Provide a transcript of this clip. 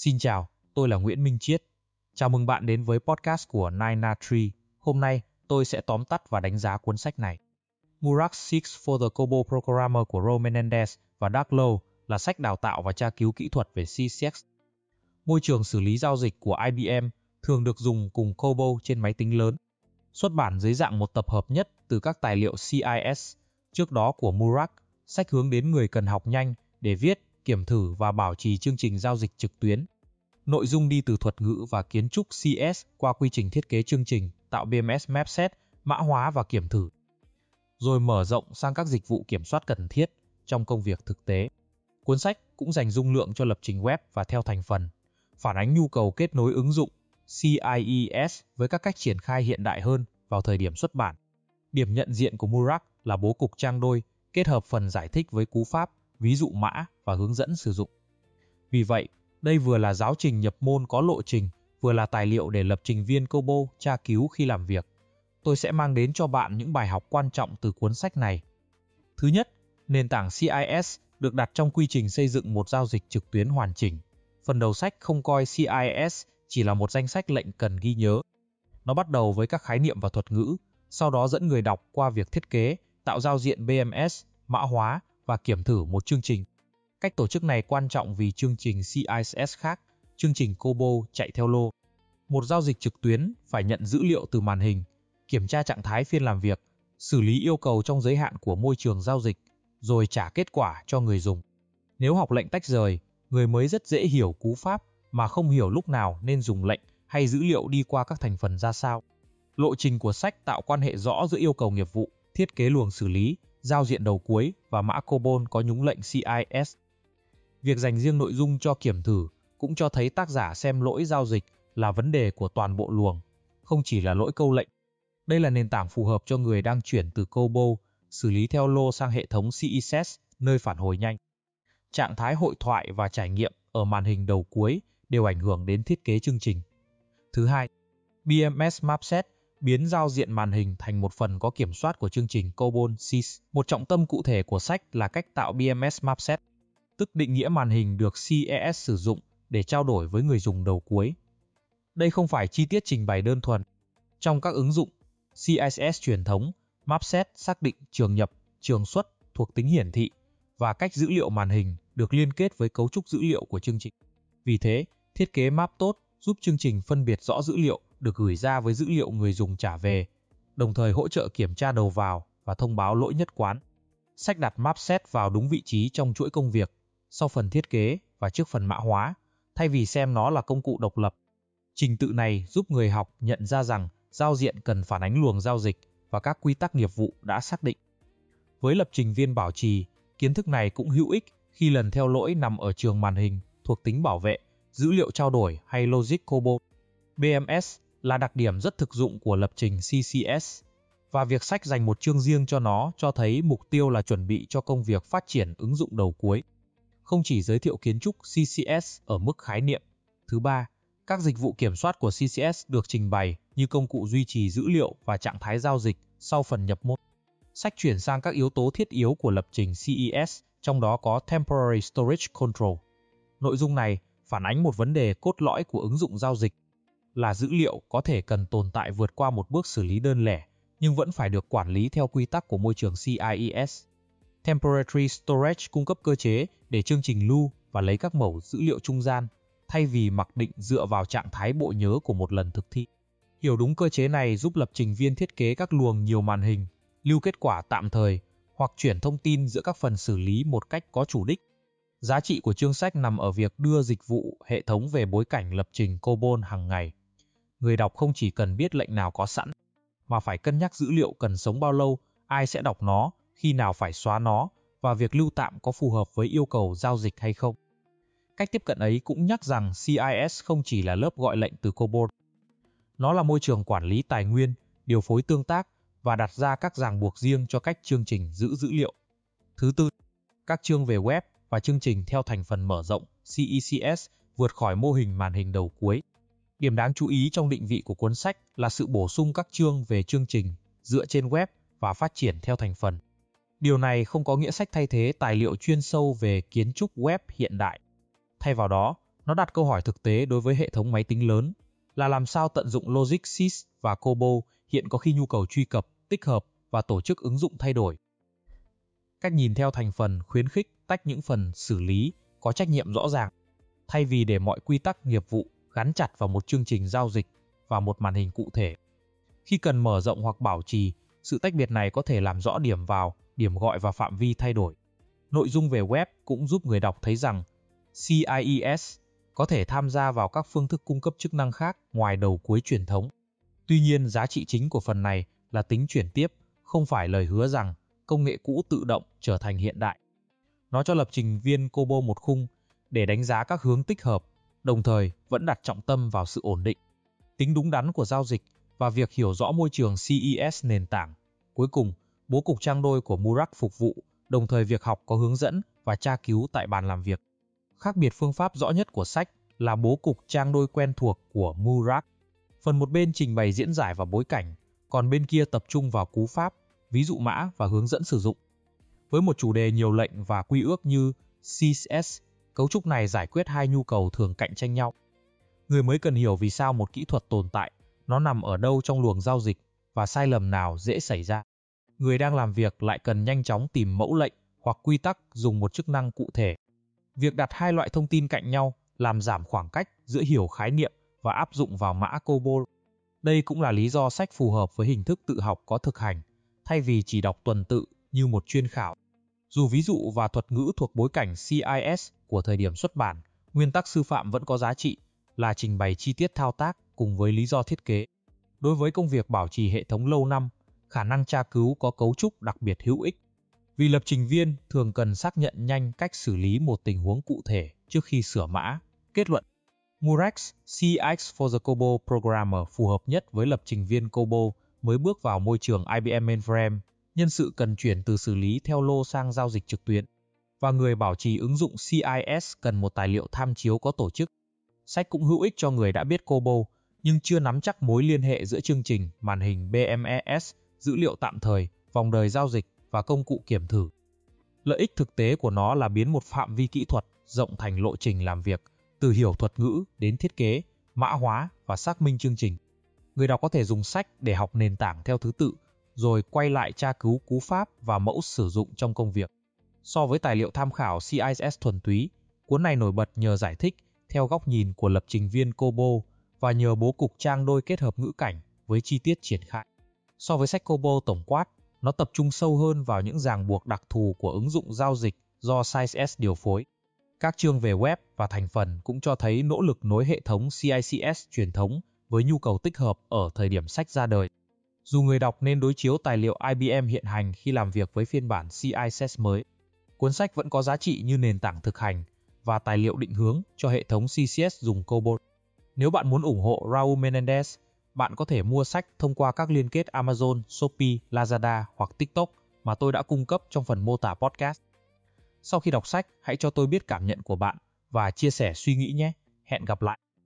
Xin chào, tôi là Nguyễn Minh Chiết. Chào mừng bạn đến với podcast của 9na3. Hôm nay, tôi sẽ tóm tắt và đánh giá cuốn sách này. Murak Seeks for the COBOL Programmer của Ro Menendez và Doug Lowe là sách đào tạo và tra cứu kỹ thuật về CCS. Môi trường xử lý giao dịch của IBM thường được dùng cùng COBOL trên máy tính lớn. Xuất bản dưới dạng một tập hợp nhất từ các tài liệu CIS, trước đó của Murak, sách hướng đến người cần học nhanh để viết, kiểm thử và bảo trì chương trình giao dịch trực tuyến. Nội dung đi từ thuật ngữ và kiến trúc CS qua quy trình thiết kế chương trình, tạo BMS mapset, mã hóa và kiểm thử, rồi mở rộng sang các dịch vụ kiểm soát cần thiết trong công việc thực tế. Cuốn sách cũng dành dung lượng cho lập trình web và theo thành phần, phản ánh nhu cầu kết nối ứng dụng CIES với các cách triển khai hiện đại hơn vào thời điểm xuất bản. Điểm nhận diện của Murak là bố cục trang đôi, kết hợp phần giải thích với cú pháp, ví dụ mã và hướng dẫn sử dụng. Vì vậy, đây vừa là giáo trình nhập môn có lộ trình, vừa là tài liệu để lập trình viên COBOL tra cứu khi làm việc. Tôi sẽ mang đến cho bạn những bài học quan trọng từ cuốn sách này. Thứ nhất, nền tảng CIS được đặt trong quy trình xây dựng một giao dịch trực tuyến hoàn chỉnh. Phần đầu sách không coi CIS chỉ là một danh sách lệnh cần ghi nhớ. Nó bắt đầu với các khái niệm và thuật ngữ, sau đó dẫn người đọc qua việc thiết kế, tạo giao diện BMS, mã hóa và kiểm thử một chương trình. Cách tổ chức này quan trọng vì chương trình CIS khác, chương trình COBOL chạy theo lô. Một giao dịch trực tuyến phải nhận dữ liệu từ màn hình, kiểm tra trạng thái phiên làm việc, xử lý yêu cầu trong giới hạn của môi trường giao dịch, rồi trả kết quả cho người dùng. Nếu học lệnh tách rời, người mới rất dễ hiểu cú pháp mà không hiểu lúc nào nên dùng lệnh hay dữ liệu đi qua các thành phần ra sao. Lộ trình của sách tạo quan hệ rõ giữa yêu cầu nghiệp vụ, thiết kế luồng xử lý, giao diện đầu cuối và mã COBOL có nhúng lệnh CIS. Việc dành riêng nội dung cho kiểm thử cũng cho thấy tác giả xem lỗi giao dịch là vấn đề của toàn bộ luồng, không chỉ là lỗi câu lệnh. Đây là nền tảng phù hợp cho người đang chuyển từ COBOL, xử lý theo lô sang hệ thống CIS, nơi phản hồi nhanh. Trạng thái hội thoại và trải nghiệm ở màn hình đầu cuối đều ảnh hưởng đến thiết kế chương trình. Thứ hai, BMS Mapset biến giao diện màn hình thành một phần có kiểm soát của chương trình COBOL CIS. Một trọng tâm cụ thể của sách là cách tạo BMS Mapset, tức định nghĩa màn hình được CIS sử dụng để trao đổi với người dùng đầu cuối. Đây không phải chi tiết trình bày đơn thuần. Trong các ứng dụng CIS truyền thống, Mapset xác định trường nhập, trường xuất, thuộc tính hiển thị và cách dữ liệu màn hình được liên kết với cấu trúc dữ liệu của chương trình. Vì thế, thiết kế map tốt giúp chương trình phân biệt rõ dữ liệu được gửi ra với dữ liệu người dùng trả về, đồng thời hỗ trợ kiểm tra đầu vào và thông báo lỗi nhất quán. Sách đặt Mapset vào đúng vị trí trong chuỗi công việc, sau phần thiết kế và trước phần mã hóa, thay vì xem nó là công cụ độc lập. Trình tự này giúp người học nhận ra rằng giao diện cần phản ánh luồng giao dịch và các quy tắc nghiệp vụ đã xác định. Với lập trình viên bảo trì, kiến thức này cũng hữu ích khi lần theo lỗi nằm ở trường màn hình, thuộc tính bảo vệ, dữ liệu trao đổi hay logic COBOL. BMS là đặc điểm rất thực dụng của lập trình CCS, và việc sách dành một chương riêng cho nó cho thấy mục tiêu là chuẩn bị cho công việc phát triển ứng dụng đầu cuối, không chỉ giới thiệu kiến trúc CCS ở mức khái niệm. Thứ ba, các dịch vụ kiểm soát của CCS được trình bày như công cụ duy trì dữ liệu và trạng thái giao dịch sau phần nhập môn. Sách chuyển sang các yếu tố thiết yếu của lập trình CES, trong đó có Temporary Storage Control. Nội dung này phản ánh một vấn đề cốt lõi của ứng dụng giao dịch, là dữ liệu có thể cần tồn tại vượt qua một bước xử lý đơn lẻ, nhưng vẫn phải được quản lý theo quy tắc của môi trường CIES. Temporary Storage cung cấp cơ chế để chương trình lưu và lấy các mẩu dữ liệu trung gian, thay vì mặc định dựa vào trạng thái bộ nhớ của một lần thực thi. Hiểu đúng cơ chế này giúp lập trình viên thiết kế các luồng nhiều màn hình, lưu kết quả tạm thời hoặc chuyển thông tin giữa các phần xử lý một cách có chủ đích. Giá trị của chương sách nằm ở việc đưa dịch vụ hệ thống về bối cảnh lập trình COBOL hàng ngày. Người đọc không chỉ cần biết lệnh nào có sẵn, mà phải cân nhắc dữ liệu cần sống bao lâu, ai sẽ đọc nó, khi nào phải xóa nó, và việc lưu tạm có phù hợp với yêu cầu giao dịch hay không. Cách tiếp cận ấy cũng nhắc rằng CIS không chỉ là lớp gọi lệnh từ COBOL. Nó là môi trường quản lý tài nguyên, điều phối tương tác và đặt ra các ràng buộc riêng cho cách chương trình giữ dữ liệu. Thứ tư, các chương về web và chương trình theo thành phần mở rộng CECS vượt khỏi mô hình màn hình đầu cuối. Điểm đáng chú ý trong định vị của cuốn sách là sự bổ sung các chương về chương trình dựa trên web và phát triển theo thành phần. Điều này không có nghĩa sách thay thế tài liệu chuyên sâu về kiến trúc web hiện đại. Thay vào đó, Nó đặt câu hỏi thực tế đối với hệ thống máy tính lớn là làm sao tận dụng logic sys và COBOL hiện có khi nhu cầu truy cập, tích hợp và tổ chức ứng dụng thay đổi. Cách nhìn theo thành phần khuyến khích tách những phần xử lý có trách nhiệm rõ ràng, thay vì để mọi quy tắc nghiệp vụ gắn chặt vào một chương trình giao dịch và một màn hình cụ thể. Khi cần mở rộng hoặc bảo trì, sự tách biệt này có thể làm rõ điểm vào, điểm gọi và phạm vi thay đổi. Nội dung về web cũng giúp người đọc thấy rằng CIES có thể tham gia vào các phương thức cung cấp chức năng khác ngoài đầu cuối truyền thống. Tuy nhiên, giá trị chính của phần này là tính chuyển tiếp, không phải lời hứa rằng công nghệ cũ tự động trở thành hiện đại. Nó cho lập trình viên COBOL một khung để đánh giá các hướng tích hợp, đồng thời vẫn đặt trọng tâm vào sự ổn định, tính đúng đắn của giao dịch và việc hiểu rõ môi trường CES nền tảng. Cuối cùng, bố cục trang đôi của Murak phục vụ, đồng thời việc học có hướng dẫn và tra cứu tại bàn làm việc. Khác biệt phương pháp rõ nhất của sách là bố cục trang đôi quen thuộc của Murak. Phần một bên trình bày diễn giải và bối cảnh, còn bên kia tập trung vào cú pháp, ví dụ mã và hướng dẫn sử dụng. Với một chủ đề nhiều lệnh và quy ước như CSS, cấu trúc này giải quyết hai nhu cầu thường cạnh tranh nhau. Người mới cần hiểu vì sao một kỹ thuật tồn tại, nó nằm ở đâu trong luồng giao dịch và sai lầm nào dễ xảy ra. Người đang làm việc lại cần nhanh chóng tìm mẫu lệnh hoặc quy tắc dùng một chức năng cụ thể. Việc đặt hai loại thông tin cạnh nhau làm giảm khoảng cách giữa hiểu khái niệm và áp dụng vào mã COBOL. Đây cũng là lý do sách phù hợp với hình thức tự học có thực hành, thay vì chỉ đọc tuần tự như một chuyên khảo. Dù ví dụ và thuật ngữ thuộc bối cảnh CIS của thời điểm xuất bản, nguyên tắc sư phạm vẫn có giá trị, là trình bày chi tiết thao tác cùng với lý do thiết kế. Đối với công việc bảo trì hệ thống lâu năm, khả năng tra cứu có cấu trúc đặc biệt hữu ích. Vì lập trình viên thường cần xác nhận nhanh cách xử lý một tình huống cụ thể trước khi sửa mã. Kết luận: Murak CX for the COBOL Programmer phù hợp nhất với lập trình viên COBOL mới bước vào môi trường IBM Mainframe, nhân sự cần chuyển từ xử lý theo lô sang giao dịch trực tuyến, và người bảo trì ứng dụng CIS cần một tài liệu tham chiếu có tổ chức. Sách cũng hữu ích cho người đã biết COBOL nhưng chưa nắm chắc mối liên hệ giữa chương trình, màn hình BMES, dữ liệu tạm thời, vòng đời giao dịch và công cụ kiểm thử. Lợi ích thực tế của nó là biến một phạm vi kỹ thuật rộng thành lộ trình làm việc, từ hiểu thuật ngữ đến thiết kế, mã hóa và xác minh chương trình. Người đọc có thể dùng sách để học nền tảng theo thứ tự, rồi quay lại tra cứu cú pháp và mẫu sử dụng trong công việc. So với tài liệu tham khảo CIS thuần túy, cuốn này nổi bật nhờ giải thích theo góc nhìn của lập trình viên COBOL và nhờ bố cục trang đôi kết hợp ngữ cảnh với chi tiết triển khai. So với sách COBOL tổng quát, nó tập trung sâu hơn vào những ràng buộc đặc thù của ứng dụng giao dịch do CIS điều phối. Các chương về web và thành phần cũng cho thấy nỗ lực nối hệ thống CICS truyền thống với nhu cầu tích hợp ở thời điểm sách ra đời. Dù người đọc nên đối chiếu tài liệu IBM hiện hành khi làm việc với phiên bản CICS mới, cuốn sách vẫn có giá trị như nền tảng thực hành và tài liệu định hướng cho hệ thống CCS dùng COBOL. Nếu bạn muốn ủng hộ Raul Menendez, bạn có thể mua sách thông qua các liên kết Amazon, Shopee, Lazada hoặc TikTok mà tôi đã cung cấp trong phần mô tả podcast. Sau khi đọc sách, hãy cho tôi biết cảm nhận của bạn và chia sẻ suy nghĩ nhé. Hẹn gặp lại!